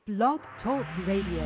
Blog Talk Radio.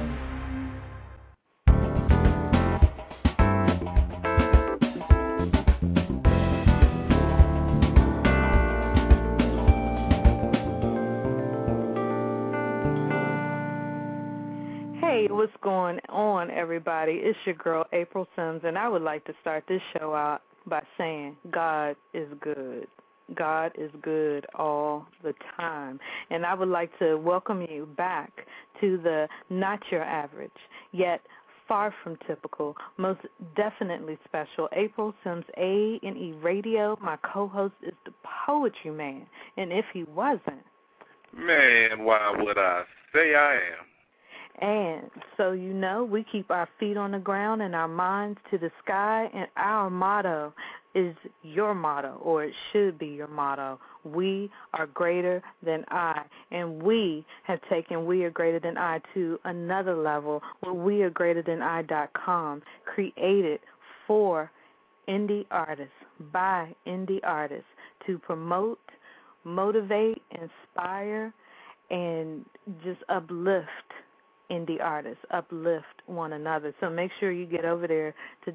Hey, what's going on, everybody? It's your girl, April Sims, and I would like to start this show out by saying God is good. God is good all the time. And I would like to welcome you back to the not your average, yet far from typical, most definitely special April Sims A&E Radio. My co-host is the Poetry Man. And if he wasn't, man, why would I say I am? And so, you know, we keep our feet on the ground and our minds to the sky, and our motto is your motto, or it should be your motto. We are greater than I, and we have taken We Are Greater Than I to another level with WeAreGreaterThanI.com, created for indie artists, by indie artists, to promote, motivate, inspire, and just uplift indie artists, uplift one another. So make sure you get over there to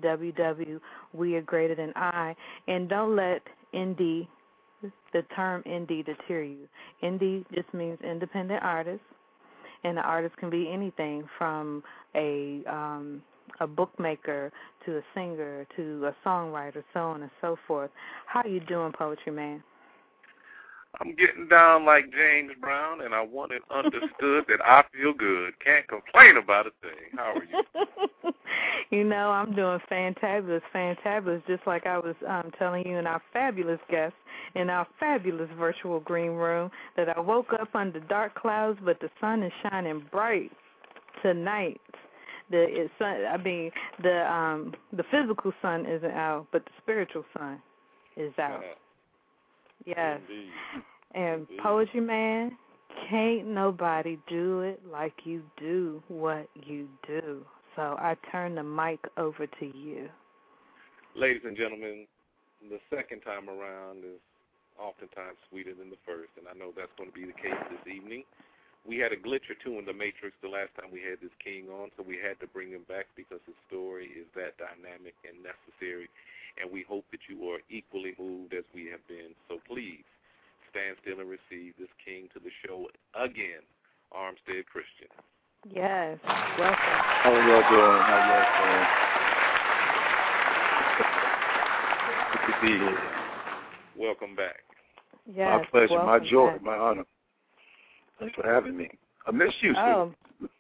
www.wearegreaterthani, and don't let indie, the term indie, deter you. Indie just means independent artist, and the artist can be anything from a bookmaker to a singer to a songwriter, so on and so forth. How you doing, Poetry Man? I'm getting down like James Brown, and I want it understood that I feel good. Can't complain about a thing. How are you? You know, I'm doing fantabulous, just like I was telling you and our fabulous guests in our fabulous virtual green room that I woke up under dark clouds, but the sun is shining bright tonight. The physical sun isn't out, but the spiritual sun is out. Yes. Indeed. And Indeed. Poetry Man, can't nobody do it like you do what you do. So I turn the mic over to you. Ladies and gentlemen, the second time around is oftentimes sweeter than the first, and I know that's going to be the case this evening. We had a glitch or two in the Matrix the last time we had this king on, so we had to bring him back because his story is that dynamic and necessary. And we hope that you are equally moved as we have been. So please, stand still and receive this king to the show again, Armstead Christian. Yes, welcome. How y'all doing? Good to be here. Welcome back. Yes, my pleasure, my joy, back. my honor. Thanks for having me. I miss you, Oh.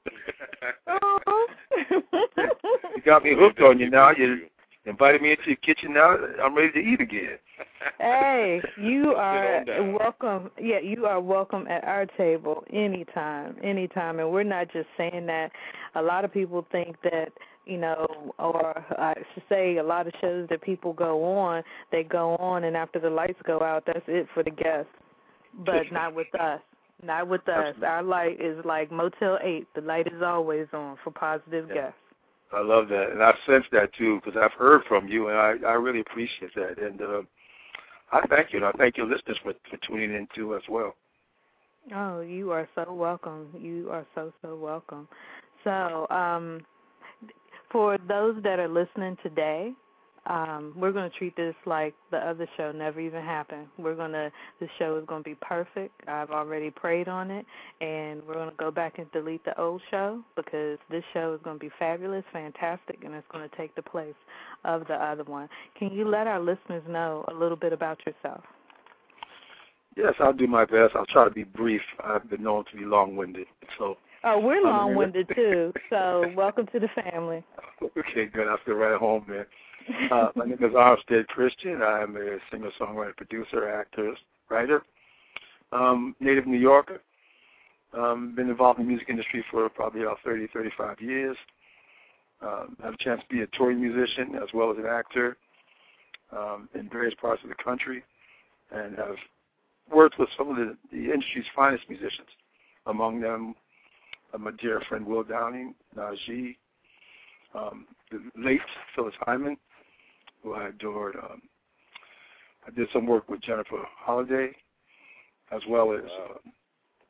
You got me hooked on you now. You invited me into your kitchen now. I'm ready to eat again. Hey, you are welcome. Yeah, you are welcome at our table anytime. And we're not just saying that. A lot of people think that, you know, or I should say a lot of shows that people go on, they go on and after the lights go out, that's it for the guests. But not with us. Not with us. Absolutely. Our light is like Motel 8. The light is always on for positive guests. I love that, and I sense that too because I've heard from you, and I really appreciate that. And I thank you, and I thank your listeners for tuning in too as well. Oh, you are so welcome. You are so welcome. So, for those that are listening today, we're going to treat this like the other show never even happened. This show is going to be perfect. I've already prayed on it, and we're going to go back and delete the old show because this show is going to be fabulous, fantastic, and it's going to take the place of the other one. Can you let our listeners know a little bit about yourself? Yes, I'll do my best. I'll try to be brief. I've been known to be long-winded, so. Oh, we're long-winded too, so welcome to the family. Okay, good. I feel right at home there. My name is Armstead Christian. I'm a singer-songwriter, producer, actor, writer, native New Yorker. Been involved in the music industry for probably about 30, 35 years. Had a chance to be a touring musician as well as an actor in various parts of the country, and have worked with some of the industry's finest musicians, among them my dear friend Will Downing, Najee, the late Phyllis Hyman, who I adored. I did some work with Jennifer Holliday, as well as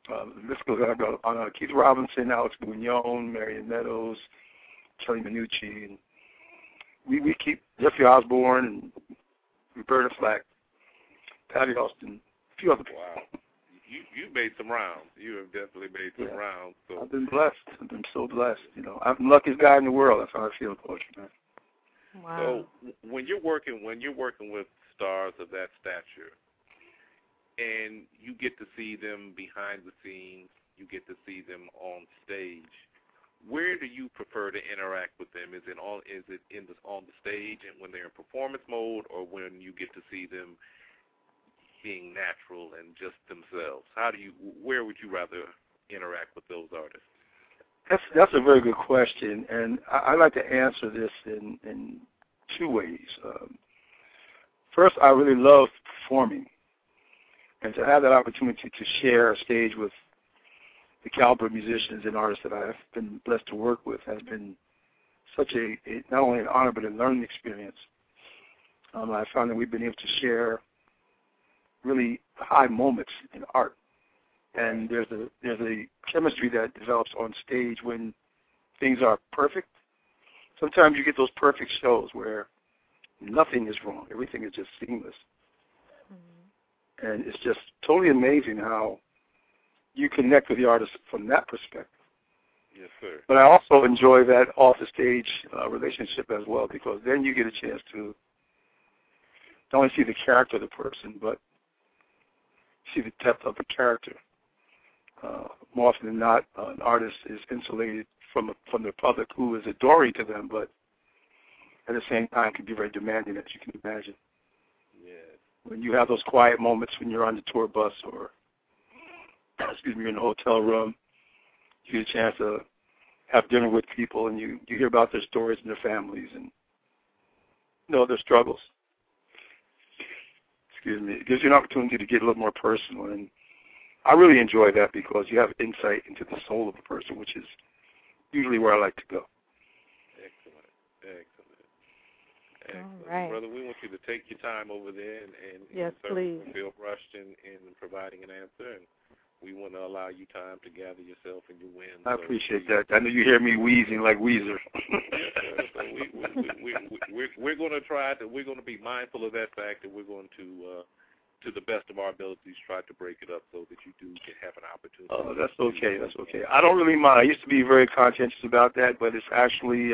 This goes on Keith Robinson, Alex Bugnon, Marion Meadows, Kelly Minucci, and we keep Jeffrey Osborne and Roberta Flack, Patty Austin, a few other people. Wow. You made some rounds. You have definitely made some rounds. So. I've been blessed. I've been so blessed. I'm the luckiest guy in the world. That's how I feel, poetry, man. Wow. So when you're working with stars of that stature, and you get to see them behind the scenes, you get to see them on stage, where do you prefer to interact with them? Is it on the stage and when they're in performance mode, or when you get to see them being natural and just themselves? Where would you rather interact with those artists? That's a very good question, and I like to answer this in two ways. First, I really love performing, and to have that opportunity to share a stage with the caliber of musicians and artists that I've been blessed to work with has been such a not only an honor but a learning experience. I found that we've been able to share really high moments in art, and there's a chemistry that develops on stage when things are perfect. Sometimes you get those perfect shows where nothing is wrong, everything is just seamless. Mm-hmm. And it's just totally amazing how you connect with the artist from that perspective. Yes, sir. But I also enjoy that off-the-stage relationship as well, because then you get a chance to not only see the character of the person, but see the depth of the character. More often than not, an artist is insulated from the public who is adoring to them, but at the same time can be very demanding, as you can imagine. Yes. When you have those quiet moments when you're on the tour bus or you're in a hotel room, you get a chance to have dinner with people, and you hear about their stories and their families and their struggles. Excuse me. It gives you an opportunity to get a little more personal, and I really enjoy that because you have insight into the soul of a person, which is usually where I like to go. Excellent. All right. Brother, we want you to take your time over there and yes, please. Feel rushed in providing an answer, and we want to allow you time to gather yourself and your wins. I appreciate that. I know you hear me wheezing like Weezer. So we're going to we're going to be mindful of that fact, and we're going to the best of our abilities, try to break it up so that you do have an opportunity. Oh, that's okay. That's okay. I don't really mind. I used to be very conscientious about that, but it's actually,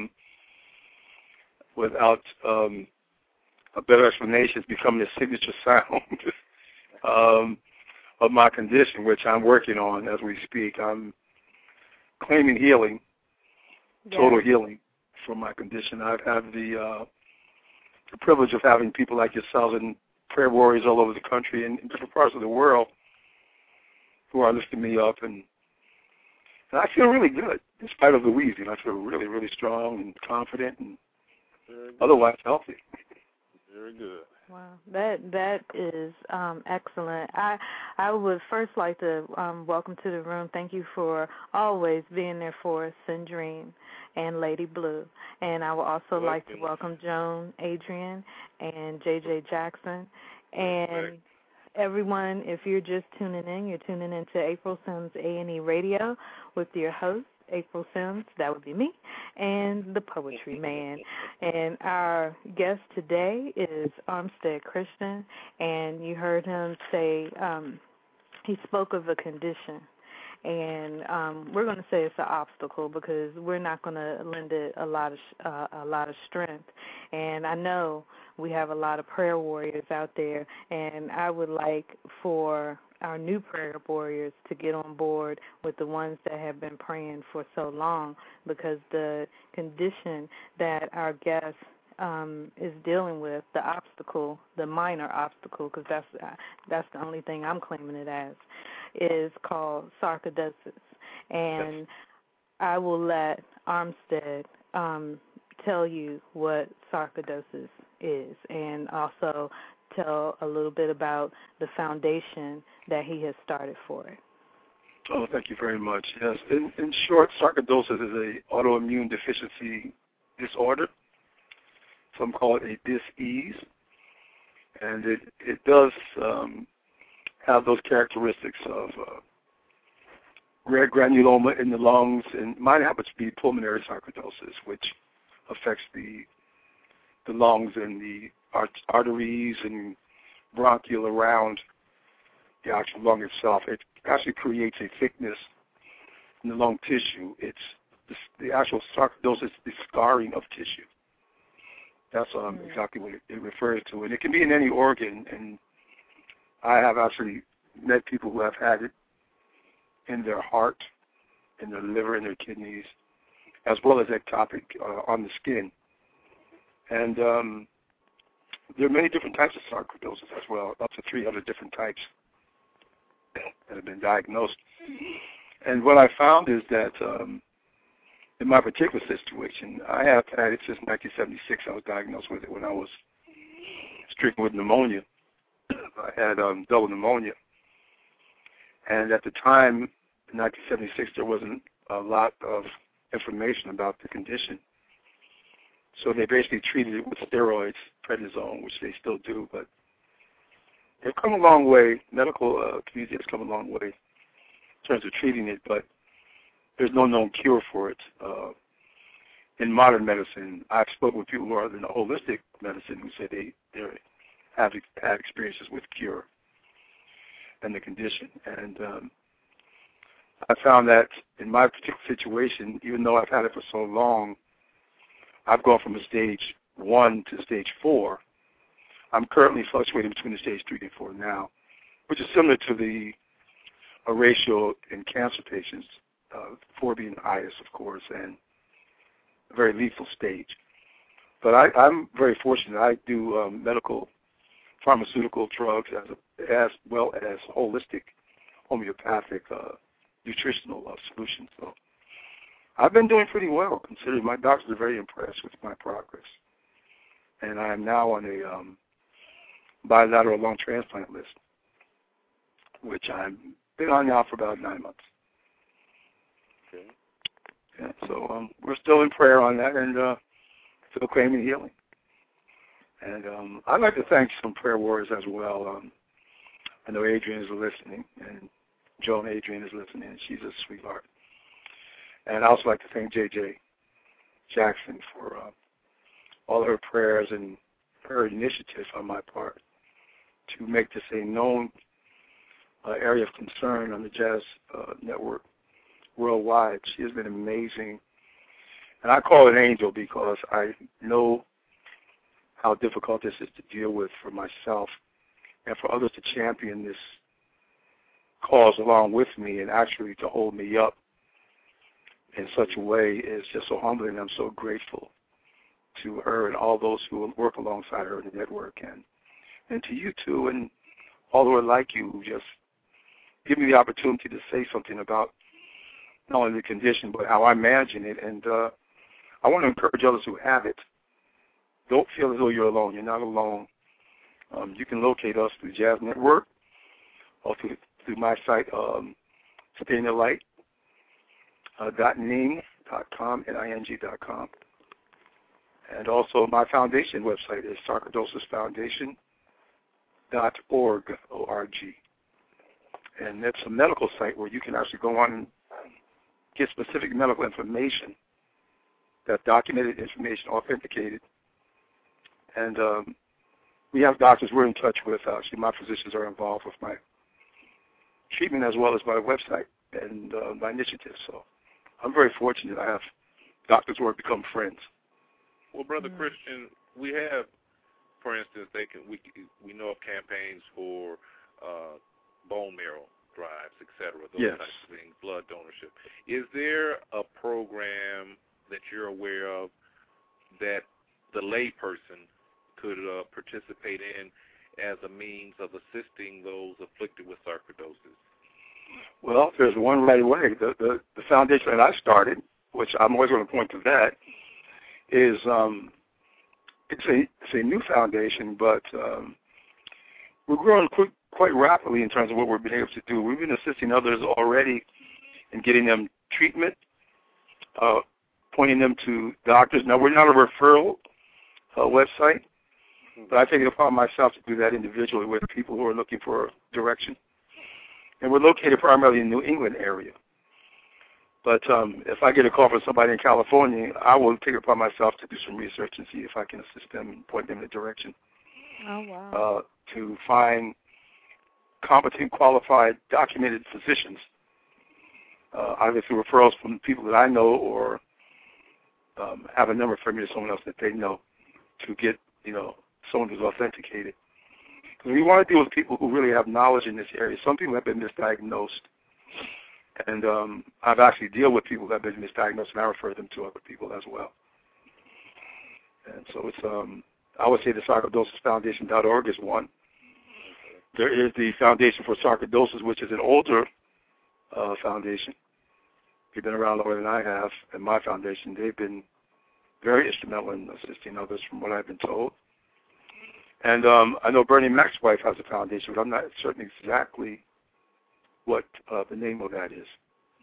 without a better explanation, it's become the signature sound of my condition, which I'm working on as we speak. I'm claiming healing, total healing from my condition. I've had the privilege of having people like yourselves and prayer warriors all over the country and in different parts of the world who are lifting me up, and I feel really good in spite of the wheezing. I feel really, really strong and confident and otherwise healthy. Very good. Wow, that is excellent. I would first like to welcome to the room. Thank you for always being there for us, Sandrine and Lady Blue. And I would also like to welcome Joan, Adrian, and J.J. Jackson. And everyone, if you're just tuning in, you're tuning into April Sims A&E Radio with your host, April Sims, that would be me, and the Poetry Man. And our guest today is Armstead Christian, and you heard him say he spoke of a condition. And we're going to say it's an obstacle because we're not going to lend it a lot of strength. And I know we have a lot of prayer warriors out there, and I would like for our new prayer warriors to get on board with the ones that have been praying for so long, because the condition that our guest is dealing with, the obstacle, the minor obstacle, because that's the only thing I'm claiming it as, is called sarcoidosis. And I will let Armstead tell you what sarcoidosis is, and also tell a little bit about the foundation that he has started for it. Oh, thank you very much. Yes, in short, sarcoidosis is an autoimmune deficiency disorder. Some call it a dis-ease, and it does have those characteristics of red granuloma in the lungs, and mine happens to be pulmonary sarcoidosis, which affects the lungs and the arteries and bronchial around the actual lung itself. It actually creates a thickness in the lung tissue. It's the actual sarcoidosis, the scarring of tissue. That's exactly what it refers to. And it can be in any organ, and I have actually met people who have had it in their heart, in their liver, in their kidneys, as well as ectopic on the skin. And there are many different types of sarcoidosis as well, up to 300 different types that have been diagnosed. And what I found is that in my particular situation, I have had it since 1976. I was diagnosed with it when I was stricken with pneumonia. I had double pneumonia. And at the time, in 1976, there wasn't a lot of information about the condition. So they basically treated it with steroids, prednisone, which they still do. But they've come a long way. Medical community has come a long way in terms of treating it, but there's no known cure for it. In modern medicine, I've spoken with people who are in the holistic medicine who say they have had experiences with cure and the condition. And I found that in my particular situation, even though I've had it for so long, I've gone from a stage 1 to stage 4. I'm currently fluctuating between the stage 3 and 4 now, which is similar to the ratio in cancer patients, 4 being the highest, of course, and a very lethal stage. But I'm very fortunate. I do medical, pharmaceutical drugs as well as holistic, homeopathic, nutritional solutions. So I've been doing pretty well, considering my doctors are very impressed with my progress. And I am now on a bilateral lung transplant list, which I've been on now for about 9 months. Okay. Yeah, so we're still in prayer on that and still claiming healing. And I'd like to thank some prayer warriors as well. I know Adrienne is listening, and Joan Adrienne is listening, and she's a sweetheart. And I'd also like to thank J.J. Jackson for all her prayers and her initiative on my part to make this a known area of concern on the Jazz Network worldwide. She has been amazing. And I call it angel because I know how difficult this is to deal with for myself and for others to champion this cause along with me and actually to hold me up in such a way is just so humbling. I'm so grateful to her and all those who work alongside her in the network, and to you too, and all who are like you who just give me the opportunity to say something about not only the condition but how I'm managing it. And I want to encourage others who have it. Don't feel as though you're alone. You're not alone. You can locate us through Jazz Network or through my site, stayinthelight.ning.com, ning.com. And also my foundation website is sarcoidosisfoundation.org, O-R-G. And that's a medical site where you can actually go on and get specific medical information, that documented information, authenticated. And we have doctors we're in touch with. Actually, my physicians are involved with my treatment as well as my website and my initiative. So I'm very fortunate. I have doctors who have become friends. Well, Brother Christian, we have, for instance, we know of campaigns for bone marrow drives, etc., those types of things, blood donorship. Is there a program that you're aware of that the layperson could participate in as a means of assisting those afflicted with sarcoidosis? Well, there's one right away. The foundation that I started, which I'm always going to point to that, is it's a new foundation, but we're growing quite rapidly in terms of what we've been able to do. We've been assisting others already in getting them treatment, pointing them to doctors. Now, we're not a referral website, but I take it upon myself to do that individually with people who are looking for direction. And we're located primarily in the New England area. But if I get a call from somebody in California, I will take it upon myself to do some research and see if I can assist them and point them in the direction. Oh, wow. To find competent, qualified, documented physicians, either through referrals from people that I know or have a number for me to someone else that they know to get, someone who's authenticated. Because we want to deal with people who really have knowledge in this area. Some people have been misdiagnosed. And I've actually dealt with people that have been misdiagnosed, and I refer them to other people as well. And so it's, I would say the sarcoidosisfoundation.org is one. There is the Foundation for Sarcoidosis, which is an older foundation. They've been around longer than I have, and my foundation. They've been very instrumental in assisting others from what I've been told. And I know Bernie Mac's wife has a foundation, but I'm not certain exactly what the name of that is.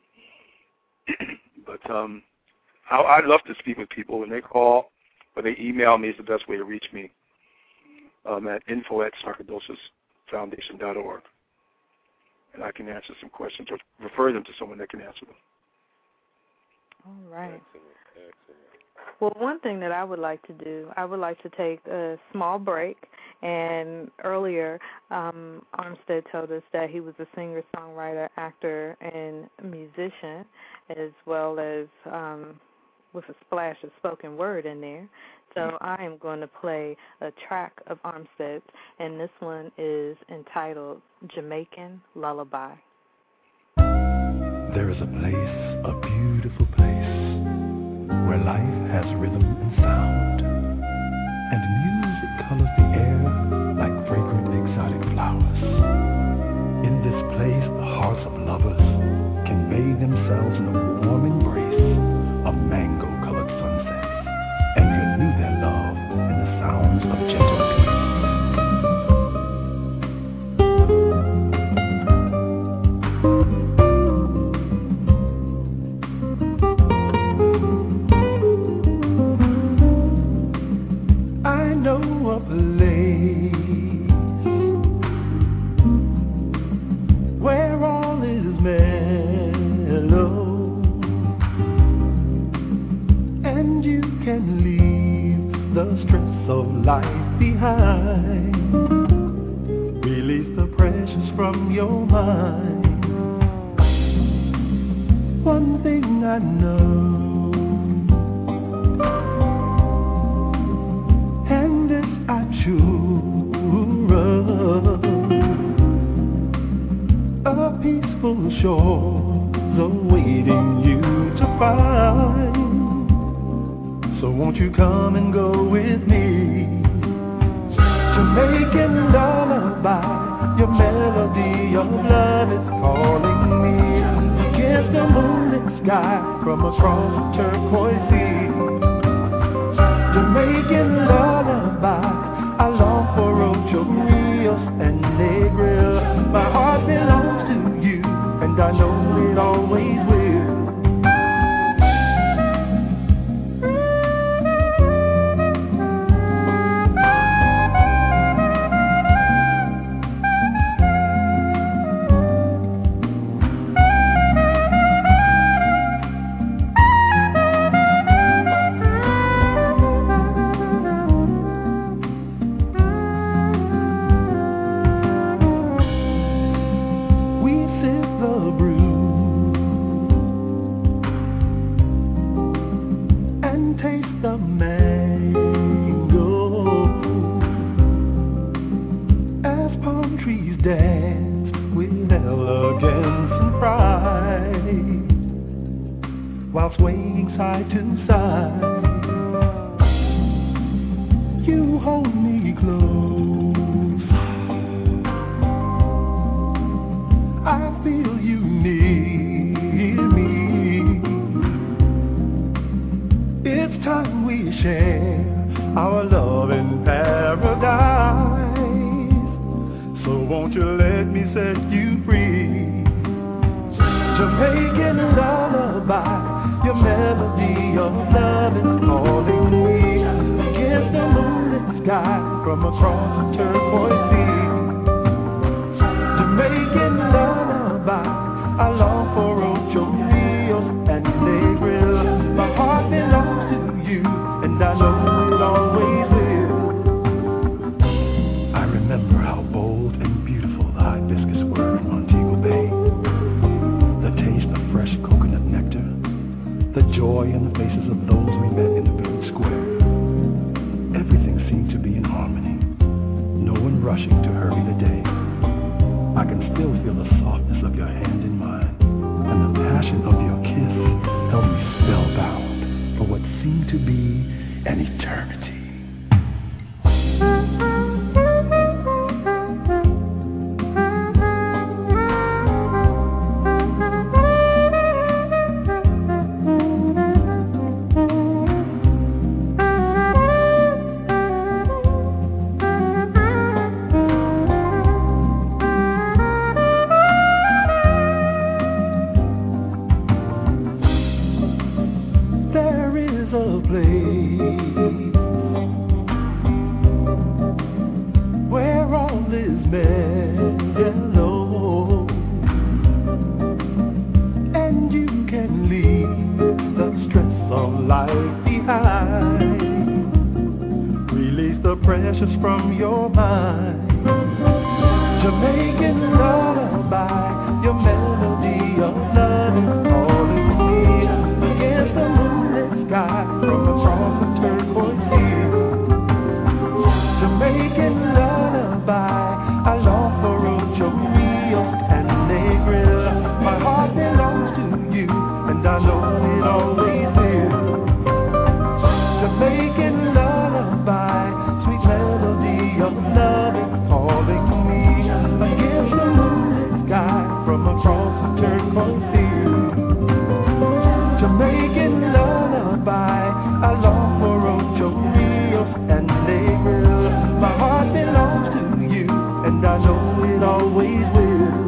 But I'd love to speak with people when they call or they email me is the best way to reach me at info@sarcoidosisfoundation.org. And I can answer some questions or refer them to someone that can answer them. All right. Excellent. Well, one thing that I would like to do, I would like to take a small break. And earlier, Armstead told us that he was a singer, songwriter, actor, and musician, as well as with a splash of spoken word in there. So I am going to play a track of Armstead's, and this one is entitled Jamaican Lullaby. There is a place, a beautiful place, where life has rhythm and sound, and music colors the air like fragrant exotic flowers. In this place, the hearts of lovers can bathe themselves in a warm embrace of mango-colored sunsets and renew their love in the sounds of gentle peace. From across the turquoise sea, Jamaican lullaby, I long for Ocho Rios joy in the faces of those we met in the village square. Everything seemed to be in harmony. No one rushing to hurry the day. I can still feel the softness of your hand in mine, and the passion of your kiss held me spellbound for what seemed to be an eternity. From your mind, Jamaican lullaby, your melody of love is calling me against the moonlit sky from across the turquoise sea. Jamaican lullaby, I long for Ocho Rio and Negril. My heart belongs to you, and I know it always will. Jamaican lullaby, of love is calling me against the moonlit sky from across the turquoise field. Jamaican lullaby, I long for Ocho Rio and Negril. My heart belongs to you, and I know it always will.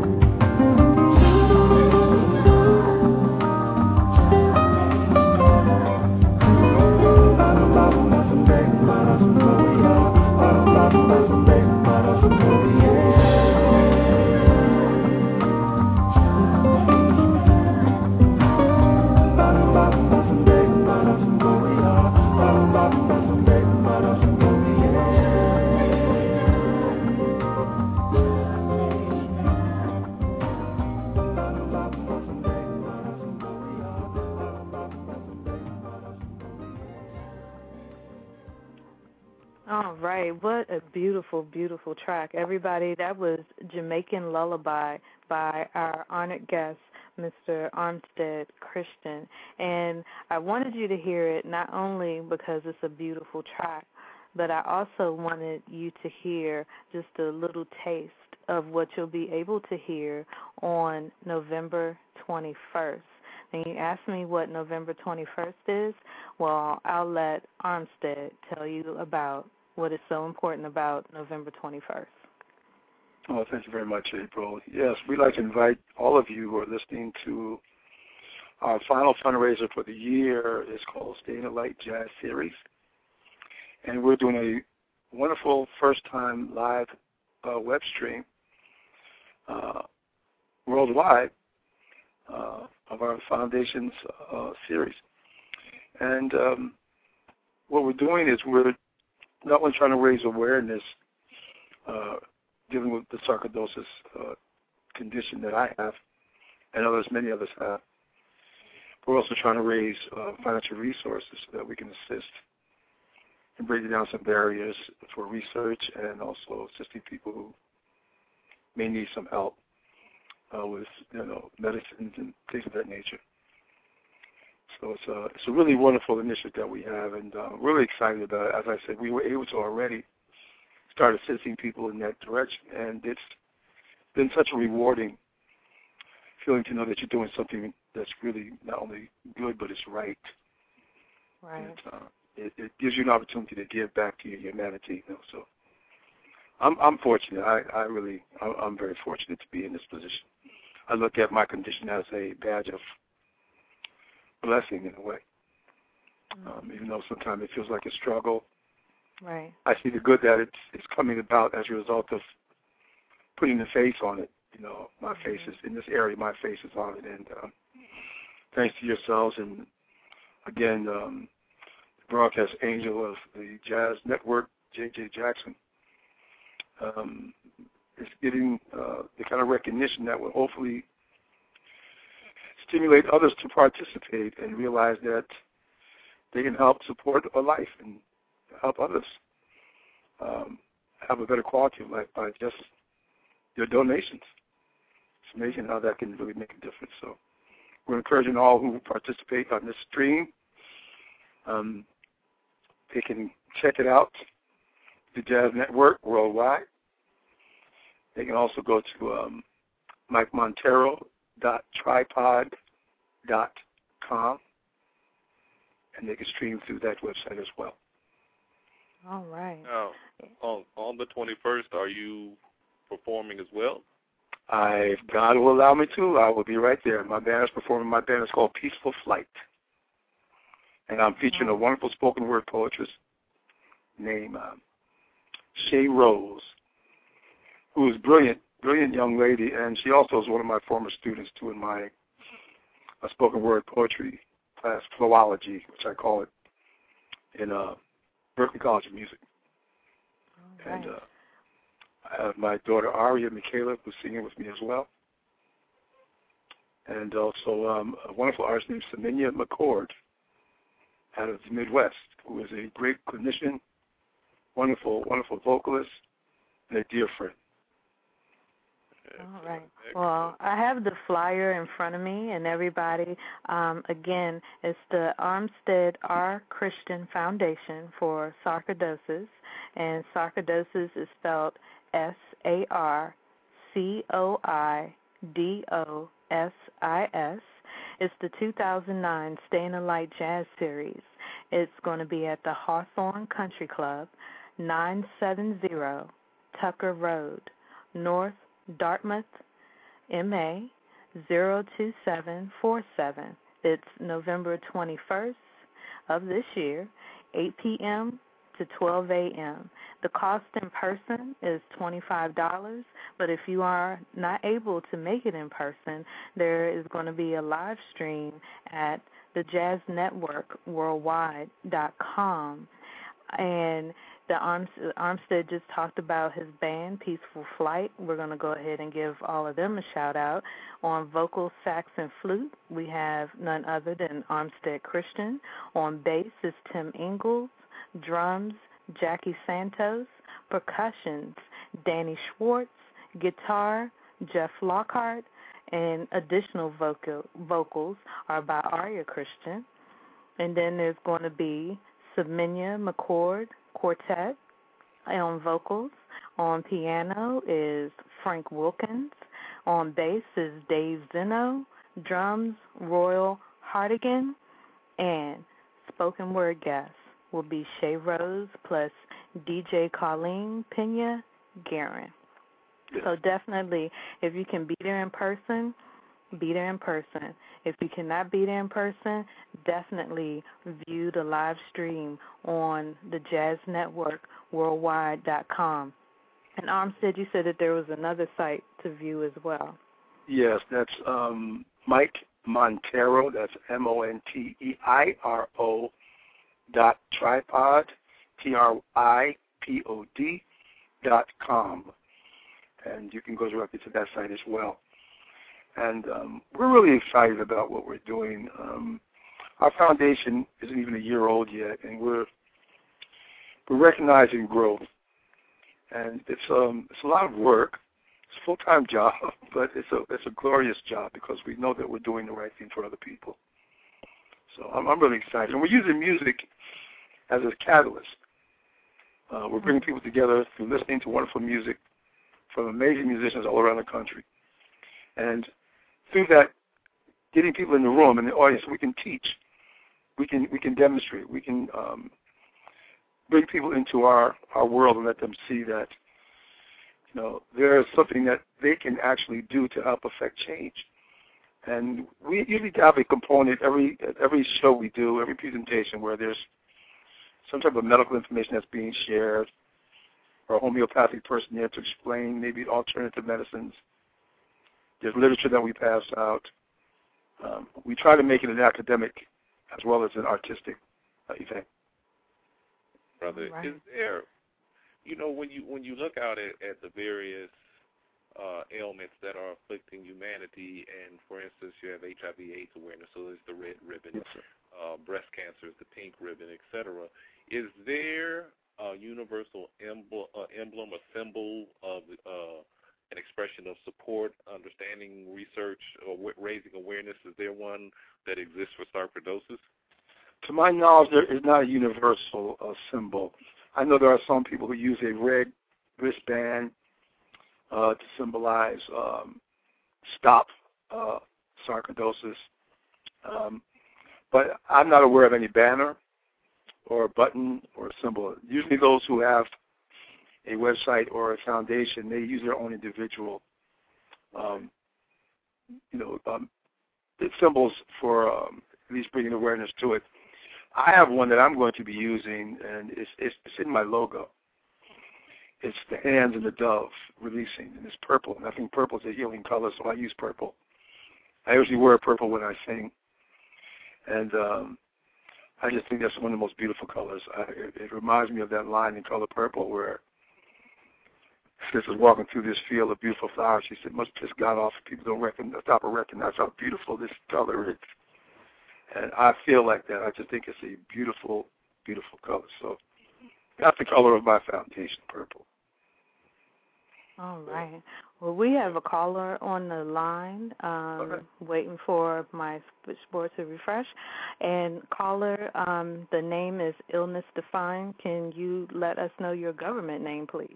All right, what a beautiful, beautiful track. Everybody, that was Jamaican Lullaby by our honored guest, Mr. Armstead Christian. And I wanted you to hear it not only because it's a beautiful track, but I also wanted you to hear just a little taste of what you'll be able to hear on November 21st. And you asked me what November 21st is? Well, I'll let Armstead tell you about what is so important about November 21st. Oh, thank you very much, April. Yes, we'd like to invite all of you who are listening to our final fundraiser for the year. It's called Stay in the Light Jazz Series. And we're doing a wonderful first-time live web stream worldwide of our Foundation's series. And what we're doing is we're not only trying to raise awareness dealing with the sarcoidosis condition that I have and many others have. We're also trying to raise financial resources so that we can assist in breaking down some barriers for research and also assisting people who may need some help with medicines and things of that nature. So it's a really wonderful initiative that we have, and really excited about it. As I said, we were able to already start assisting people in that direction, and it's been such a rewarding feeling to know that you're doing something that's really not only good, but it's right. Right. And, it gives you an opportunity to give back to your humanity. So I'm fortunate. I'm very fortunate to be in this position. I look at my condition as a badge of blessing in a way. Even though sometimes it feels like a struggle. Right. I see the good that it's coming about as a result of putting the face on it. My face is in this area. My face is on it, and thanks to yourselves and again, the broadcast angel of the Jazz Network, J.J. Jackson, is getting the kind of recognition that will hopefully stimulate others to participate and realize that they can help support a life and help others have a better quality of life by just their donations. It's amazing how that can really make a difference. So we're encouraging all who participate on this stream. They can check it out, the Jazz Network worldwide. They can also go to MikeMontero.tripod.com, and they can stream through that website as well. All right. Now, on the 21st, are you performing as well? If God will allow me to, I will be right there. My band is performing. My band is called Peaceful Flight. And I'm featuring a wonderful spoken word poetess named Shay Rose, who is brilliant young lady, and she also is one of my former students, too, in my spoken word poetry class, Flowology, which I call it, in Berklee College of Music. Right. And I have my daughter Aria Michaela, who's singing with me as well. And also a wonderful artist named Saminia McCord out of the Midwest, who is a great clinician, wonderful vocalist, and a dear friend. All right. Well, I have the flyer in front of me, and everybody, again, it's the Armstead R. Christian Foundation for Sarcoidosis, and sarcoidosis is spelled SARCOIDOSIS. It's the 2009 Stay in the Light Jazz Series. It's going to be at the Hawthorne Country Club, 970 Tucker Road, North Dartmouth, MA 02747. It's November 21st of this year, 8 p.m. to 12 a.m. The cost in person is $25, but if you are not able to make it in person, there is going to be a live stream at the Jazz Network worldwide.com. And the Armstead just talked about his band, Peaceful Flight. We're going to go ahead and give all of them a shout-out. On vocal, sax, and flute, we have none other than Armstead Christian. On bass is Tim Ingalls. Drums, Jackie Santos. Percussions, Danny Schwartz. Guitar, Jeff Lockhart. And additional vocals are by Aria Christian. And then there's going to be Saminia McCord Quartet. On vocals, on piano is Frank Wilkins. On bass is Dave Zeno. Drums, Royal Hartigan. And spoken word guests will be Shay Rose plus DJ Colleen Pena Guerin. So definitely, if you can be there in person, be there in person. If you cannot be there in person, definitely view the live stream on the Jazz Network worldwide.com. And Armstead, you said that there was another site to view as well. Yes, that's Mike Montero. That's MONTEIRO .tripod TRIPOD.com. And you can go directly to that site as well. And we're really excited about what we're doing. Our foundation isn't even a year old yet, and we're recognizing growth. And it's a lot of work. It's a full-time job, but it's a glorious job because we know that we're doing the right thing for other people. So I'm really excited. And we're using music as a catalyst. We're bringing people together through listening to wonderful music from amazing musicians all around the country. And through that, getting people in the room and the audience, we can teach, we can demonstrate, we can bring people into our world and let them see that, there is something that they can actually do to help affect change. And we usually have a component every show we do, every presentation, where there's some type of medical information that's being shared, or a homeopathic person there to explain maybe alternative medicines. There's literature that we pass out. We try to make it an academic as well as an artistic event. Brother, right. Is there, when you look out at the various ailments that are afflicting humanity. And, for instance, you have HIV/AIDS awareness, so there's the red ribbon. Yes, sir. Breast cancer is the pink ribbon, etc. Is there a universal emblem, a symbol of an expression of support, understanding, research, or raising awareness? Is there one that exists for sarcoidosis? To my knowledge, there is not a universal symbol. I know there are some people who use a red wristband to symbolize stop sarcoidosis. But I'm not aware of any banner or a button or a symbol. Usually those who have a website or a foundation, they use their own individual symbols for at least bringing awareness to it. I have one that I'm going to be using, and it's in my logo. It's the hands and the dove releasing, and it's purple. And I think purple is a healing color, so I use purple. I usually wear purple when I sing, and I just think that's one of the most beautiful colors. It reminds me of that line in Color Purple where sister's walking through this field of beautiful flowers. She said, must piss God off if people don't stop and recognize how beautiful this color is. And I feel like that. I just think it's a beautiful, beautiful color. So that's the color of my foundation, purple. All right. Well, we have a caller on the line waiting for my switchboard to refresh. And caller, the name is Illness Defined. Can you let us know your government name, please?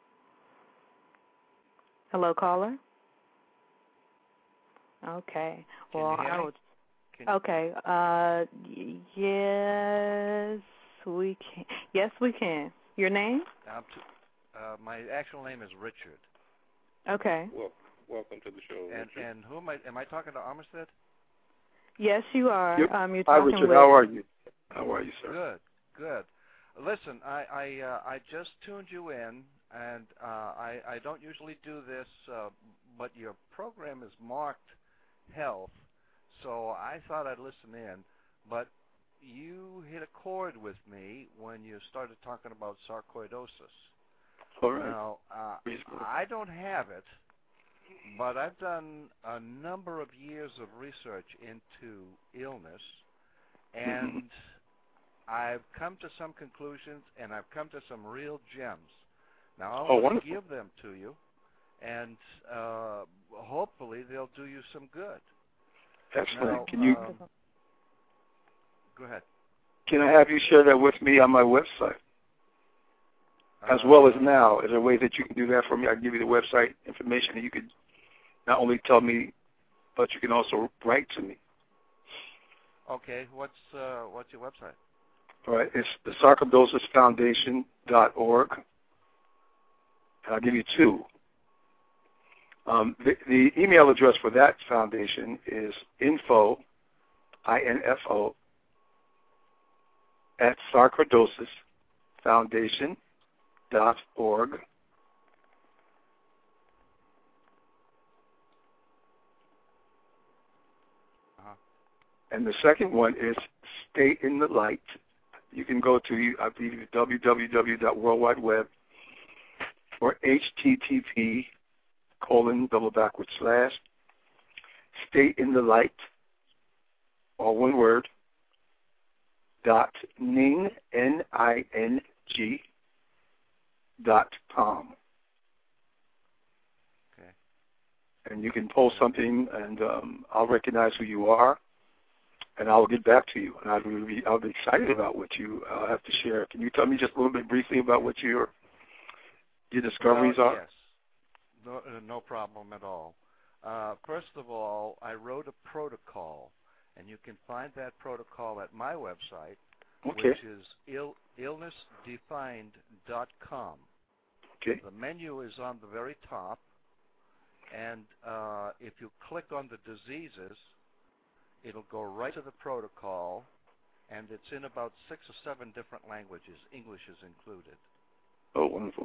Hello, caller? Okay. Well, I would. Okay. Yes, we can. Yes, we can. Your name? My actual name is Richard. Okay. Well, welcome to the show, Richard. And who am I talking to, Armistead? Yes, you are. Yep. You're Hi, talking Richard. with... How are you? How are you, sir? Good. Listen, I just tuned you in, and I don't usually do this, but your program is marked health, so I thought I'd listen in. But you hit a chord with me when you started talking about sarcoidosis. All right. Now, I don't have it, but I've done a number of years of research into illness, and I've come to some conclusions, and I've come to some real gems. Now, I want to give them to you, and hopefully they'll do you some good. Excellent. Now, Can you... Go ahead. Can I have you share that with me on my website? As well as now, is there a way that you can do that for me? I can give you the website information, and you could not only tell me, but you can also write to me. Okay, what's your website? All right, it's the sarcoidosisfoundation.org, and I'll give you two. The email address for that foundation is info, I-N-F-O, at sarcoidosisfoundation.org. And the second one is Stay in the Light. You can go to, I believe, www.worldwideweb or http:// Stay in the Light, all one word, .ning, N-I-N-G, .com. Okay. And you can post something, and I'll recognize who you are, and I'll get back to you. And I'll be excited about what you have to share. Can you tell me just a little bit briefly about what your discoveries are? Yes. No problem at all. First of all, I wrote a protocol, and you can find that protocol at my website, which is illnessdefined.com. Okay. The menu is on the very top, and if you click on the diseases, it'll go right to the protocol, and it's in about 6 or 7 different languages. English is included. Oh, wonderful.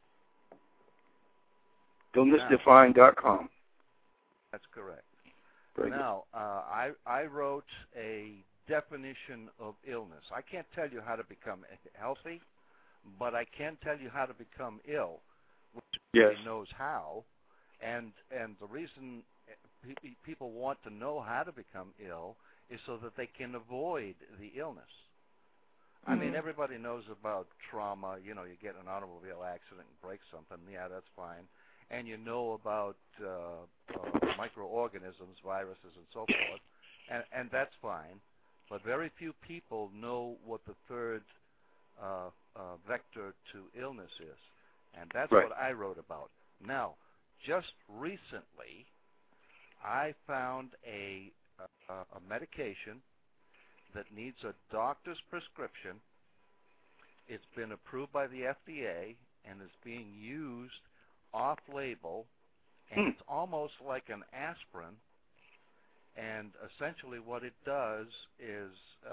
illnessdefined.com. That's correct. Very now, I wrote a definition of illness. I can't tell you how to become healthy, but I can tell you how to become ill, which yes. everybody knows how. And the reason people want to know how to become ill is so that they can avoid the illness. I mean, everybody knows about trauma. You get in an automobile accident and break something. Yeah, that's fine. And you know about microorganisms, viruses, and so forth. And that's fine. But very few people know what the third vector to illness is. And that's right. what I wrote about. Now, just recently, I found a medication that needs a doctor's prescription. It's been approved by the FDA and is being used off-label, and it's almost like an aspirin. And essentially what it does is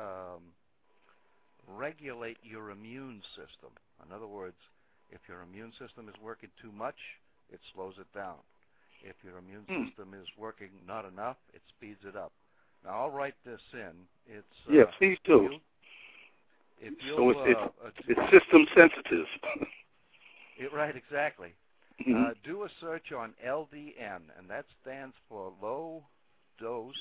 regulate your immune system. In other words, if your immune system is working too much, it slows it down. If your immune system is working not enough, it speeds it up. Now, I'll write this in. It's please do. So it's system sensitive. Right, exactly. Do a search on LDN, and that stands for low dose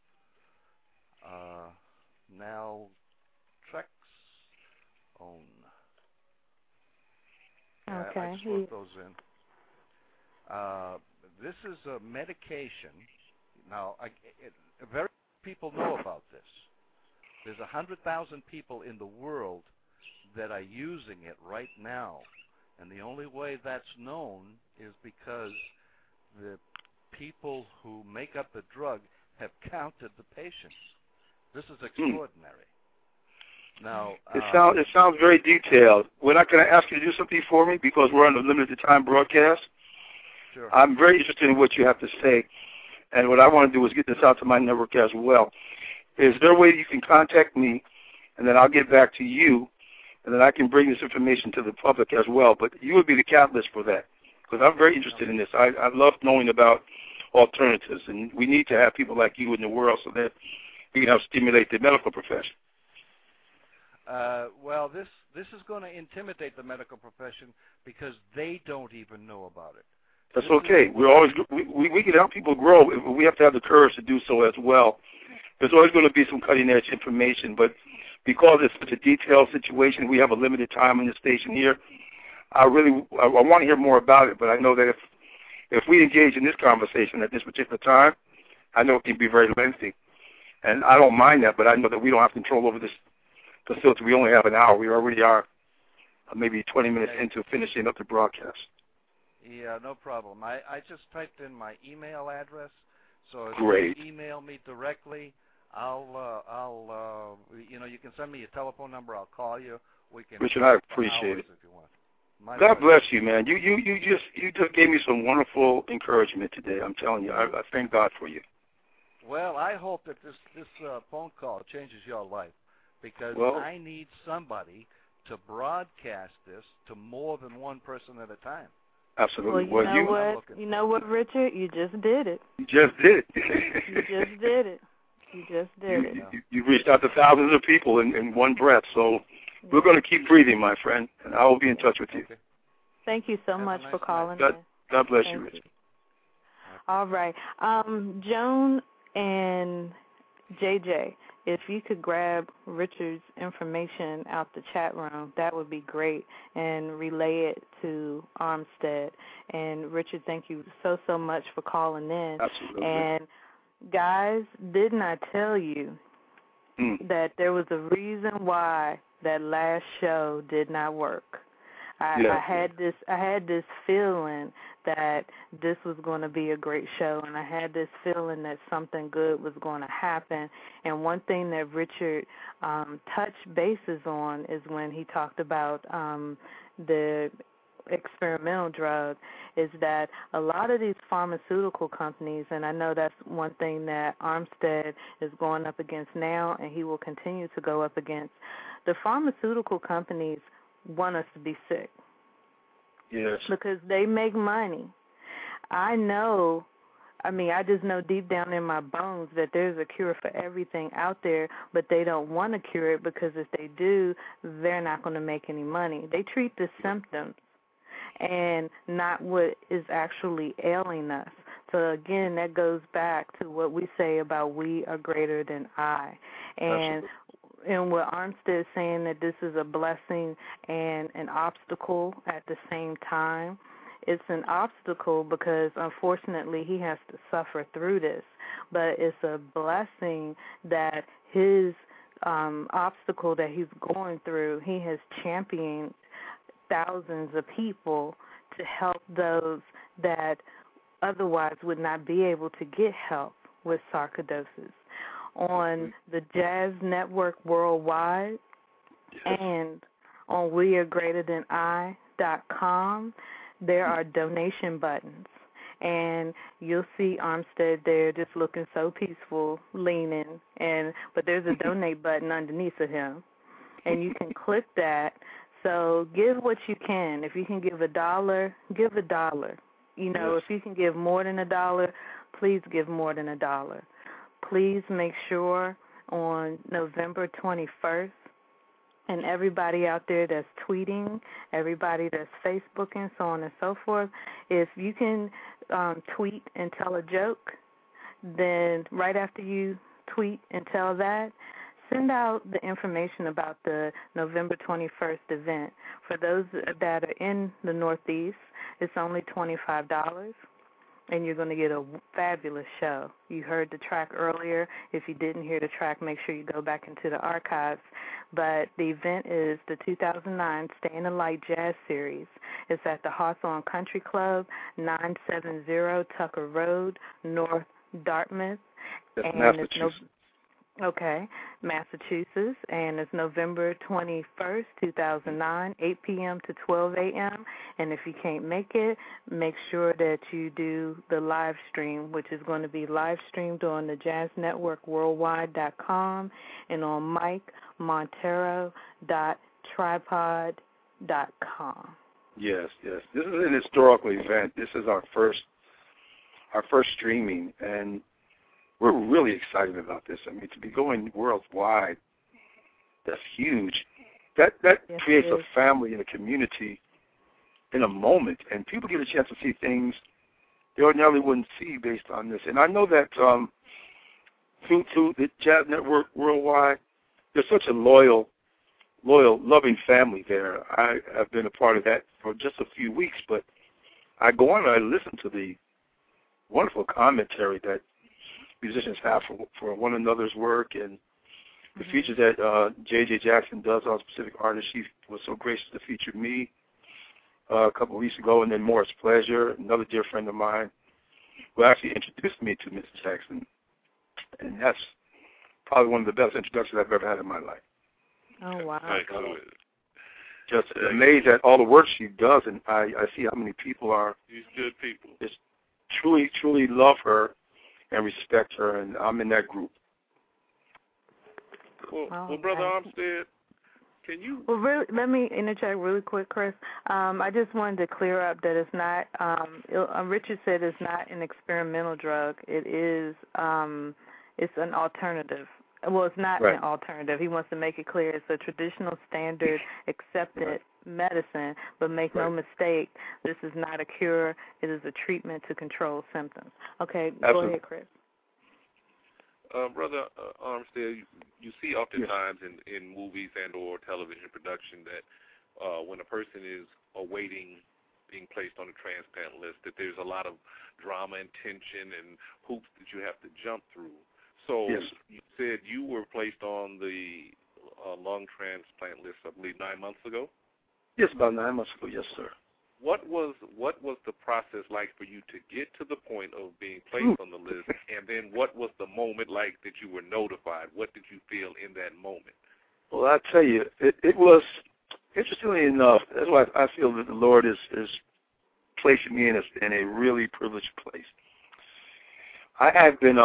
naltrexone. Okay. I just wrote those in. This is a medication. Now, very few people know about this. There's 100,000 people in the world that are using it right now. And the only way that's known is because the people who make up the drug have counted the patients. This is extraordinary. Now, it sounds very detailed. Can I ask you to do something for me, because we're on a limited time broadcast? Sure. I'm very interested in what you have to say, and what I want to do is get this out to my network as well. Is there a way you can contact me, and then I'll get back to you, and then I can bring this information to the public as well? But you would be the catalyst for that, because I'm very interested in this. I love knowing about alternatives, and we need to have people like you in the world so that we can help stimulate the medical profession. Well, this is going to intimidate the medical profession because they don't even know about it. That's okay. We can help people grow. We have to have the courage to do so as well. There's always going to be some cutting-edge information, but because it's such a detailed situation, we have a limited time in the station here. I want to hear more about it, but I know that if we engage in this conversation at this particular time, I know it can be very lengthy. And I don't mind that, but I know that we don't have control over this facility. We only have an hour. We already are maybe 20 minutes into finishing up the broadcast. Yeah, no problem. I just typed in my email address, so if Great. you email me directly, I'll you can send me your telephone number. I'll call you. We can. Richard, I appreciate it. If you want. God bless you, man. You just gave me some wonderful encouragement today. I'm telling you, I thank God for you. Well, I hope that this phone call changes your life, because I need somebody to broadcast this to more than one person at a time. Absolutely. You know what, Richard? You just did it. You just did it. You just did it. You reached out to thousands of people in one breath. So we're going to keep breathing, my friend, and I will be in touch with you. Thank you so much for calling in. God bless you, Richard. All right. Joan and JJ, if you could grab Richard's information out the chat room, that would be great, and relay it to Armstead. And Richard, thank you so much for calling in. Absolutely. And guys, didn't I tell you that there was a reason why that last show did not work? I had this feeling that this was going to be a great show, and I had this feeling that something good was going to happen. And one thing that Richard touched bases on is when he talked about the experimental drug, is that a lot of these pharmaceutical companies, and I know that's one thing that Armstead is going up against now, and he will continue to go up against, the pharmaceutical companies want us to be sick. Yes. Because they make money. I just know deep down in my bones that there's a cure for everything out there, but they don't want to cure it because if they do, they're not going to make any money. They treat the symptoms. and not what is actually ailing us. So again, that goes back to what we say about we are greater than I. And what Armstead is saying, that this is a blessing and an obstacle at the same time. It's an obstacle because, unfortunately, he has to suffer through this. But it's a blessing that his obstacle that he's going through, he has championed thousands of people to help those that otherwise would not be able to get help with sarcoidosis. On the Jazz Network Worldwide and on wearegreaterthani.com, there are donation buttons. And you'll see Armstead there just looking so peaceful, leaning, but there's a donate button underneath of him. And you can click that. So give what you can. If you can give $1, give $1. You know, if you can give more than $1, please give more than $1. Please make sure on November 21st, and everybody out there that's tweeting, everybody that's Facebooking, so on and so forth, if you can tweet and tell a joke, then right after you tweet and tell that, send out the information about the November 21st event. For those that are in the Northeast, it's only $25, and you're going to get a fabulous show. You heard the track earlier. If you didn't hear the track, make sure you go back into the archives. But the event is the 2009 Stay in the Light Jazz Series. It's at the Hawthorne Country Club, 970 Tucker Road, North Dartmouth. That's Massachusetts. Massachusetts, and it's November 21st, 2009, 8 p.m. to 12 a.m., and if you can't make it, make sure that you do the live stream, which is going to be live streamed on the jazznetworkworldwide.com and on MikeMontero.tripod.com. Yes. This is an historical event. This is our first streaming, and we're really excited about this. I mean, to be going worldwide, that's huge. That creates a family and a community in a moment, and people get a chance to see things they ordinarily wouldn't see based on this. And I know that through the Jazz Network Worldwide, there's such a loyal, loving family there. I have been a part of that for just a few weeks, but I go on and I listen to the wonderful commentary that musicians have for one another's work, and the features that J.J. Jackson does on specific artists. She was so gracious to feature me a couple of weeks ago, and then Morris Pleasure, another dear friend of mine, who actually introduced me to Mrs. Jackson, and that's probably one of the best introductions I've ever had in my life. Oh, wow. Just amazed at all the work she does, and I see how many people are. These good people. Just truly love her and respect her, and I'm in that group. Well, Brother Armstead, can you... Well, really, let me interject really quick, Chris. I just wanted to clear up that it's not, Richard said it's not an experimental drug. It is, it's an alternative. Well, it's not an alternative. He wants to make it clear it's a traditional standard accepted medicine, but make no mistake, this is not a cure. It is a treatment to control symptoms. Okay, Go ahead, Chris. Brother Armstead, you see oftentimes in movies and or television production that when a person is awaiting being placed on a transplant list, that there's a lot of drama and tension and hoops that you have to jump through. So you said you were placed on the lung transplant list, I believe, 9 months ago? Yes, about 9 months ago, yes, sir. What was the process like for you to get to the point of being placed on the list, and then what was the moment like that you were notified? What did you feel in that moment? Well, I tell you, it was, interestingly enough, that's why I feel that the Lord is placing me in a really privileged place. I have been,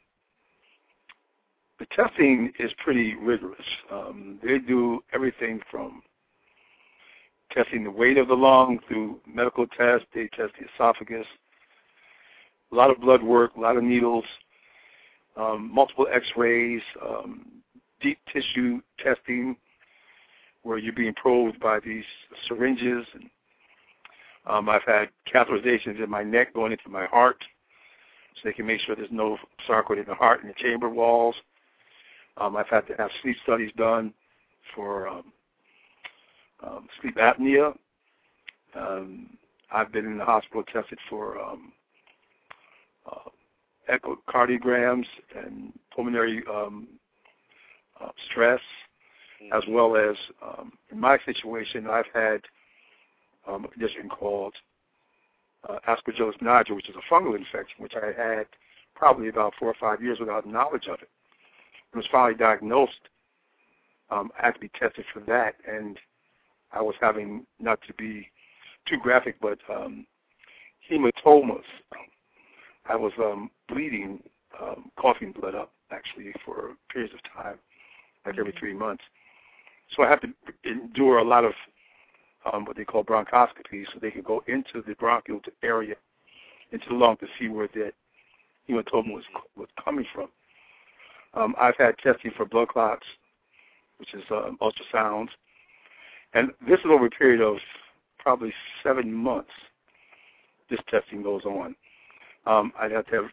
the testing is pretty rigorous. They do everything from testing the weight of the lung through medical tests. They test the esophagus, a lot of blood work, a lot of needles, multiple x-rays, deep tissue testing where you're being probed by these syringes. And, I've had catheterizations in my neck going into my heart, so they can make sure there's no sarcoid in the heart and the chamber walls. I've had to have sleep studies done for sleep apnea. I've been in the hospital tested for echocardiograms and pulmonary stress, as well as, in my situation, I've had a condition called Aspergillus niger, which is a fungal infection, which I had probably about 4 or 5 years without knowledge of it. It was finally diagnosed. I had to be tested for that, and I was having, not to be too graphic, but hematomas. I was bleeding, coughing blood up, actually, for periods of time, like every 3 months. So I had to endure a lot of what they call bronchoscopy, so they could go into the bronchial area, into the lung, to see where that hematoma was coming from. I've had testing for blood clots, which is ultrasounds, and this is over a period of probably 7 months. This testing goes on. I'd have to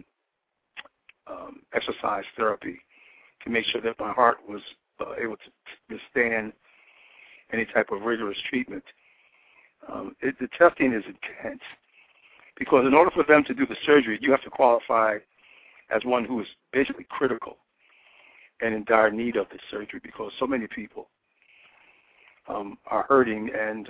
have exercise therapy to make sure that my heart was able to withstand any type of rigorous treatment. The testing is intense because in order for them to do the surgery, you have to qualify as one who is basically critical and in dire need of the surgery, because so many people are hurting and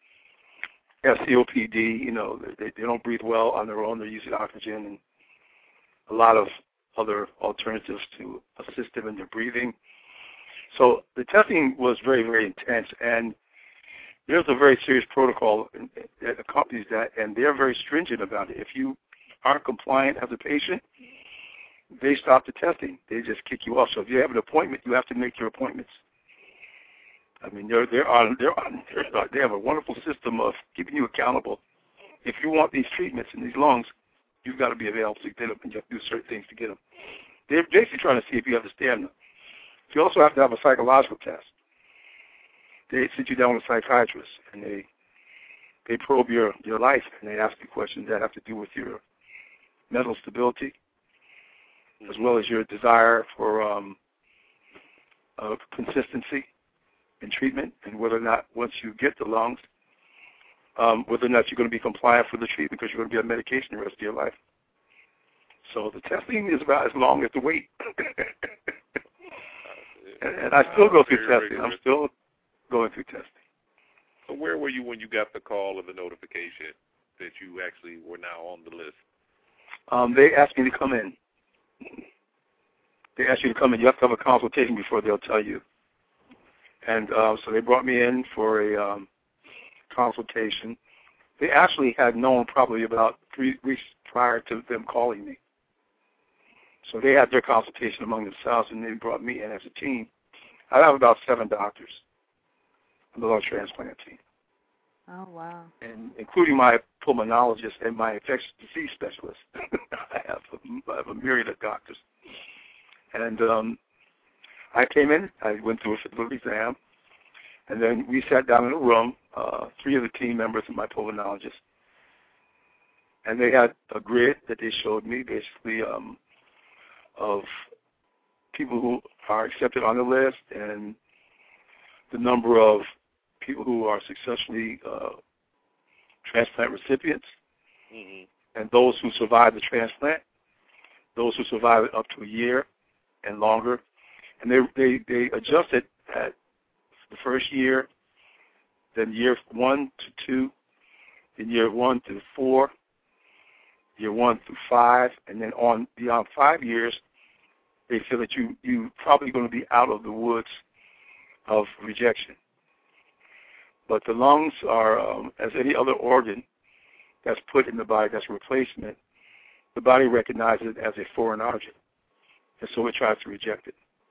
have COPD. They don't breathe well on their own. They're using oxygen and a lot of other alternatives to assist them in their breathing. So the testing was very, very intense, and there's a very serious protocol that accompanies that, and they're very stringent about it. If you aren't compliant as a patient, they stop the testing. They just kick you off. So if you have an appointment, you have to make your appointments. I mean, they have a wonderful system of keeping you accountable. If you want these treatments in these lungs, you've got to be available to get them, and you have to do certain things to get them. They're basically trying to see if you have the stamina. You also have to have a psychological test. They sit you down with a psychiatrist, and they probe your life, and they ask you questions that have to do with your mental stability, as well as your desire for consistency in treatment, and whether or not once you get the lungs, whether or not you're going to be compliant for the treatment, because you're going to be on medication the rest of your life. So the testing is about as long as the wait. And I still go through testing. I'm still going through testing. So where were you when you got the call or the notification that you actually were now on the list? They asked me to come in. They asked you to come in. You have to have a consultation before they'll tell you. And so they brought me in for a consultation. They actually had known probably about 3 weeks prior to them calling me. So they had their consultation among themselves, and they brought me in as a team. I have about 7 doctors on the lung transplant team. Oh, wow. And including my pulmonologist and my infectious disease specialist. I have a myriad of doctors. And I came in, I went through a physical exam, and then we sat down in a room, 3 of the team members and my pulmonologist. And they had a grid that they showed me, basically, of people who are accepted on the list and the number of people who are successfully transplant recipients, and those who survive the transplant, those who survive it up to a year and longer. And they adjusted at the first year, then year 1 to 2, then year 1 to 4, year 1 through 5, and then on beyond 5 years, they feel that you probably going to be out of the woods of rejection. But the lungs are, as any other organ that's put in the body that's a replacement, the body recognizes it as a foreign object, and so it tries to reject it.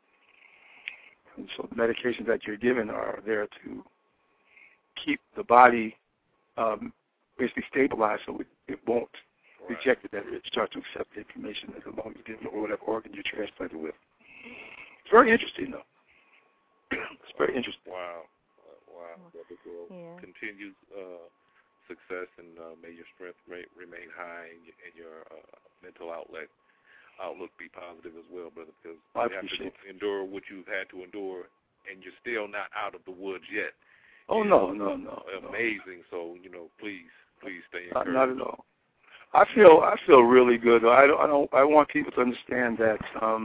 And so the medications that you're given are there to keep the body basically stabilized so it won't reject it, that it starts to accept the information that the lung is given or whatever organ you're transplanted with. It's very interesting, though. It's very interesting. Wow. Wow. That girl continues success, and may your strength remain high, and your mental outlook be positive as well, brother, because you have to endure what you've had to endure, and you're still not out of the woods yet. Oh, no. Amazing. So, please stay encouraged. Not at all. I feel really good. I want people to understand that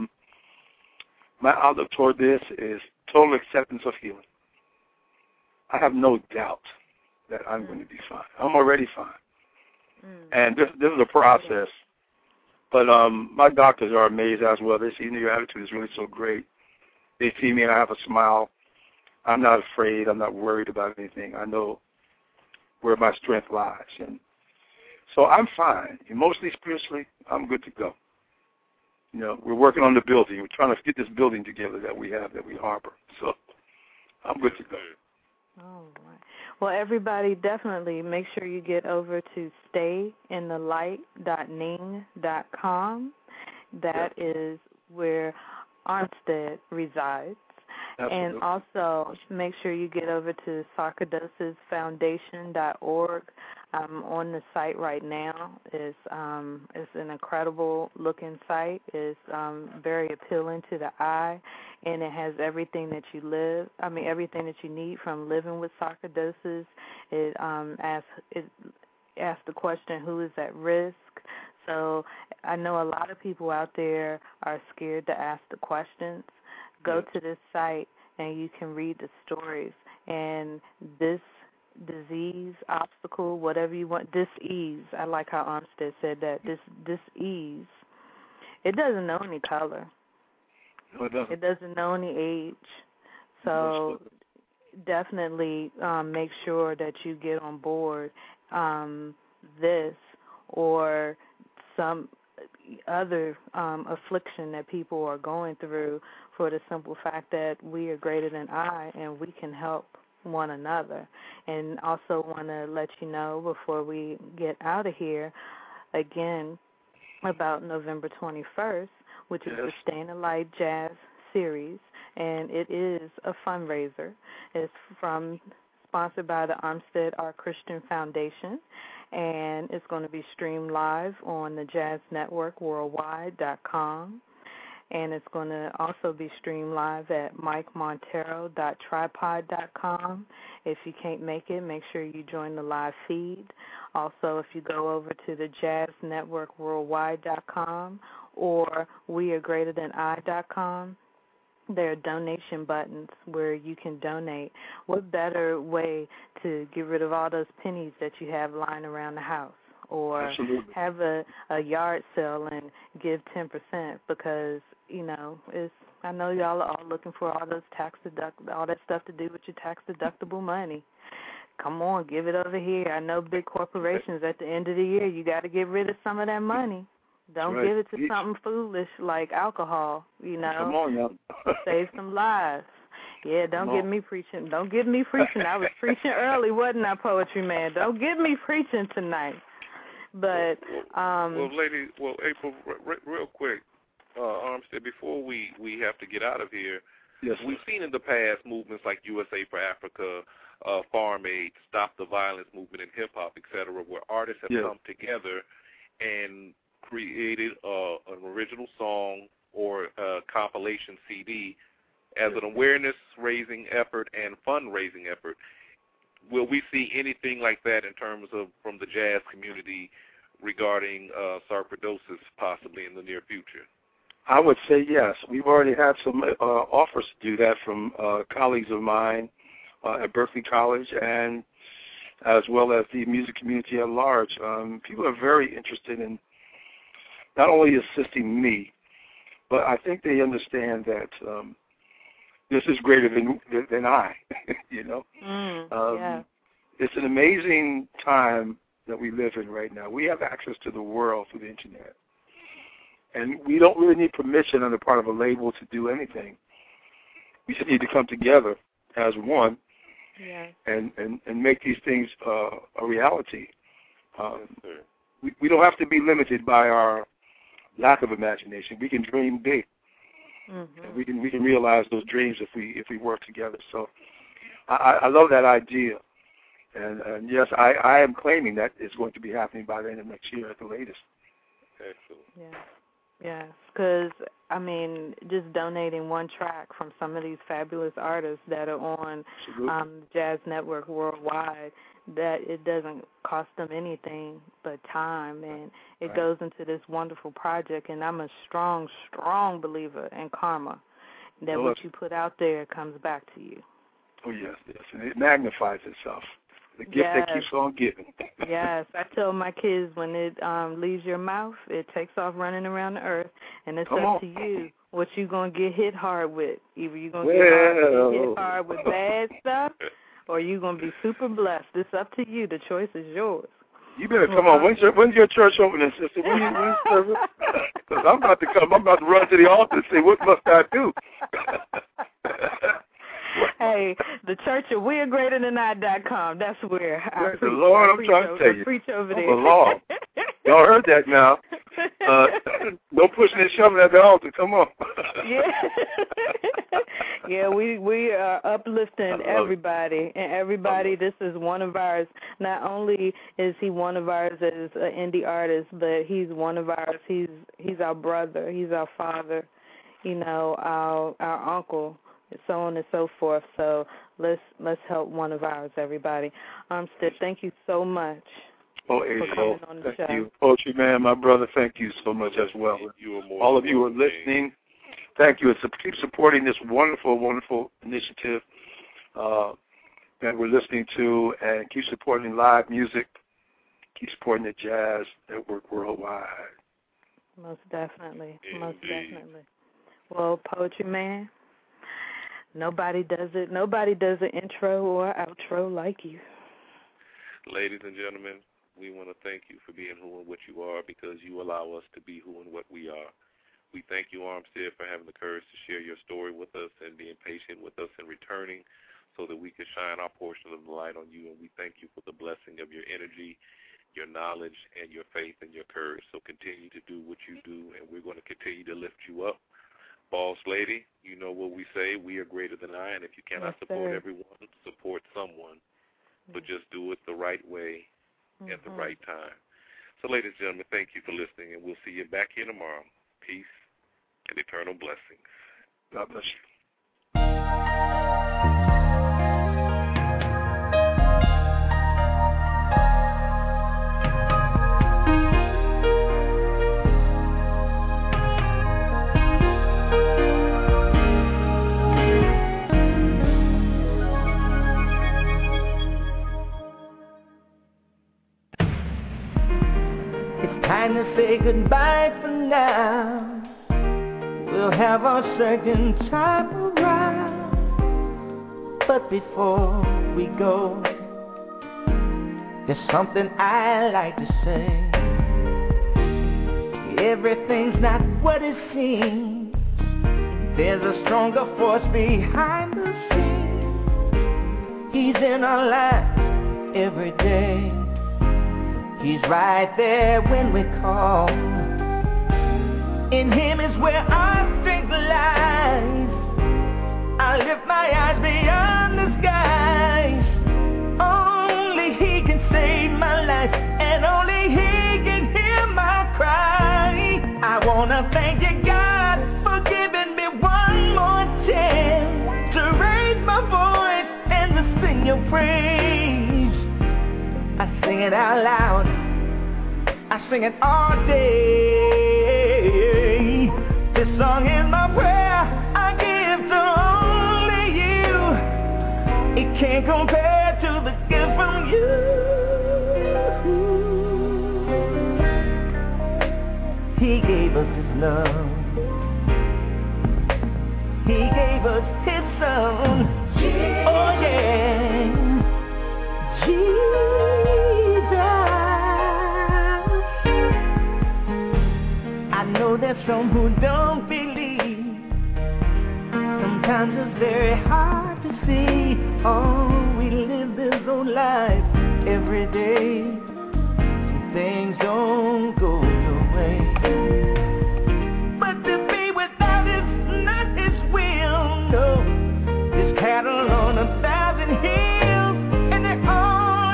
my outlook toward this is total acceptance of healing. I have no doubt that I'm going to be fine. I'm already fine. And this is a process. But my doctors are amazed as well. They see your attitude is really so great. They see me and I have a smile. I'm not afraid. I'm not worried about anything. I know where my strength lies. And so I'm fine. Emotionally, spiritually, I'm good to go. We're working on the building. We're trying to get this building together that we harbor. So I'm good to go. All right. Well, everybody, definitely make sure you get over to stayinthelight.ning.com. That is where Armstead resides. Absolutely. And also make sure you get over to sarcoidosisfoundation.org. I'm on the site right now. It's an incredible looking site. It's very appealing to the eye, and it has everything that everything that you need from living with sarcoidosis. It asks the question, who is at risk? So I know a lot of people out there are scared to ask the questions. Go to this site and you can read the stories. And this disease, obstacle, whatever you want, dis-ease. I like how Armstead said that. This dis-ease, it doesn't know any color. No, it doesn't. It doesn't know any age. So definitely make sure that you get on board this or some other affliction that people are going through, for the simple fact that we are greater than I and we can help one another. And also want to let you know before we get out of here again about November 21st, which is the Stay in the Light Jazz Series, and it is a fundraiser. It's sponsored by the Armstead Art Christian Foundation, and it's going to be streamed live on the Jazz Network Worldwide.com. And it's going to also be streamed live at mikemontero.tripod.com. If you can't make it, make sure you join the live feed. Also, if you go over to the Jazz Network Worldwide.com or wearegreaterthani.com, there are donation buttons where you can donate. What better way to get rid of all those pennies that you have lying around the house? Or Absolutely. have a yard sale and give 10%, because I know y'all are all looking for all those all that stuff to do with your tax deductible money. Come on, give it over here. I know big corporations at the end of the year, you got to get rid of some of that money. Don't give it to something foolish like alcohol. Come on, now. Save some lives. Yeah, don't get me preaching. Don't get me preaching. I was preaching early, wasn't I, Poetry Man? Don't get me preaching tonight. But April, real quick, Armstead, before we have to get out of here, we've seen in the past movements like USA for Africa, Farm Aid, Stop the Violence movement in hip-hop, etc., where artists have come together and created an original song or a compilation CD as an awareness-raising effort and fundraising effort. Will we see anything like that in terms of from the jazz community regarding sarcoidosis possibly in the near future? I would say yes. We've already had some offers to do that from colleagues of mine at Berkeley College, and as well as the music community at large. People are very interested in not only assisting me, but I think they understand that this is greater than I, It's an amazing time that we live in right now. We have access to the world through the Internet. And we don't really need permission on the part of a label to do anything. We just need to come together as one and make these things a reality. We don't have to be limited by our lack of imagination. We can dream big. And we can realize those dreams if we work together. So I love that idea. And yes, I am claiming that it's going to be happening by the end of next year at the latest. Excellent. Yeah. Yes, because, I mean, just donating one track from some of these fabulous artists that are on Jazz Network worldwide, that it doesn't cost them anything but time, and it goes into this wonderful project. And I'm a strong, strong believer in karma, that what you put out there comes back to you. Oh, yes, and it magnifies itself. The gift that keeps on giving. Yes, I tell my kids when it leaves your mouth, it takes off running around the earth, and it's up to you what you going to get hit hard with. Either you're going to get hit hard with bad stuff, or you're going to be super blessed. It's up to you. The choice is yours. You better come on. When's your church opening, sister? When's service? Because I'm about to come. I'm about to run to the altar and say, what must I do? Hey, the church at wearegreaterthanI.com. That's where I preach. The Lord, I'm trying to tell you. Preach over there. The Lord. Y'all heard that now. No pushing and shoving at the altar. Come on. Yeah, we are uplifting everybody. And everybody, this is one of ours. Not only is he one of ours as an indie artist, but he's one of ours. He's our brother. He's our father, our uncle, so on and so forth. So let's help one of ours, everybody. Armstead, thank you so much. Oh, April, thank you. Poetry Man, my brother, thank you so much as well. All of you who are listening, thank you. Keep supporting this wonderful, wonderful initiative that we're listening to, and keep supporting live music. Keep supporting the Jazz Network worldwide. Most definitely. Most definitely. Well, Poetry Man, nobody does it. Nobody does an intro or outro like you. Ladies and gentlemen, we want to thank you for being who and what you are, because you allow us to be who and what we are. We thank you, Armstead, for having the courage to share your story with us and being patient with us and returning so that we can shine our portion of the light on you. And we thank you for the blessing of your energy, your knowledge, and your faith and your courage. So continue to do what you do, and we're going to continue to lift you up. Boss lady, you know what we say, we are greater than I, and if you cannot support everyone, support someone, but just do it the right way at the right time. So, ladies and gentlemen, thank you for listening, and we'll see you back here tomorrow. Peace and eternal blessings. God bless you. Time to say goodbye for now. We'll have our second time around. But before we go, there's something I like to say. Everything's not what it seems. There's a stronger force behind the scenes. He's in our lives every day. He's right there when we call. In him is where our strength lies. I lift my eyes beyond the skies. Only he can save my life, and only he can hear my cry. I wanna thank you, God, for giving me one more chance to raise my voice and to sing your praise. I sing it out loud, I sing it all day. This song is my prayer, I give to only you. It can't compare to the gift from you. He gave us his love. He gave us his son. Jesus. Oh yeah, Jesus. I know there's some who don't believe. Sometimes it's very hard to see. Oh, we live this old life every day. Some things don't go your way. But to be without is not his will, no. His cattle on 1,000 hills, and they're all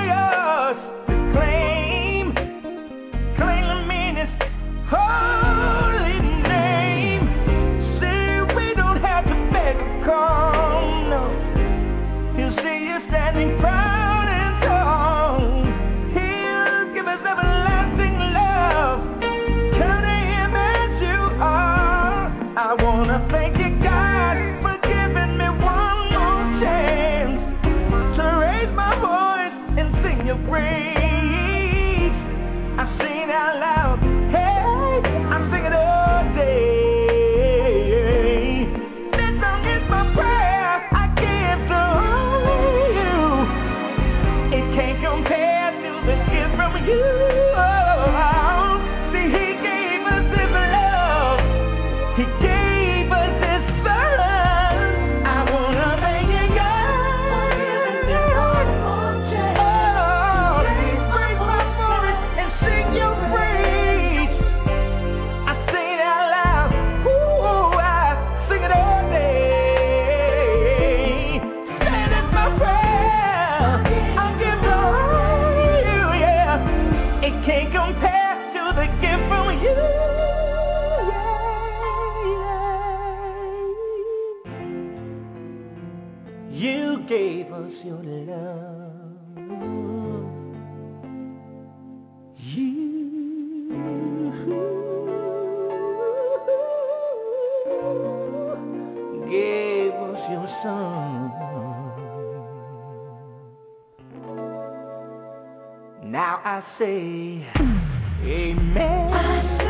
You gave us your love. You gave us your son. Now I say, amen.